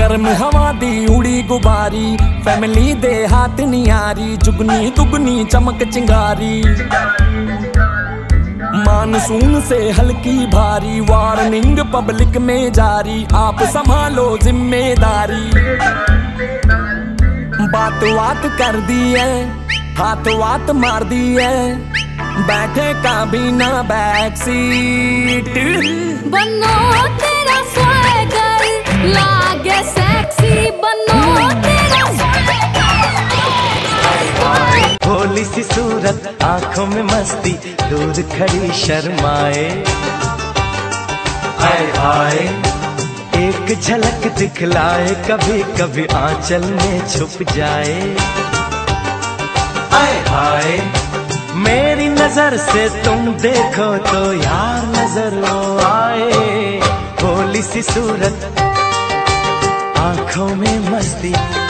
गर्म हवा दी उड़ी गुबारी, फैमिली दे हाथ नियारी, जुगनी दुगनी चमक चिंगारी। मानसून से हल्की भारी, वार्निंग पब्लिक में जारी, आप संभालो जिम्मेदारी। बात बात कर दी है, हाथ वात मार दी है, बैठे का भी ना बैक सीट। बनो तेरा स्वैगर लागे सेक्सी, बनो तेरा भोली सी सूरत आंखों में मस्ती, दूर खड़ी शर्माए। हाय हाय एक झलक दिखलाए, कभी कभी आंचल में छुप जाए। हाय हाय मेरी नजर से तुम देखो तो यार नजर वो आए। भोली सी सूरत आंखों में मस्ती,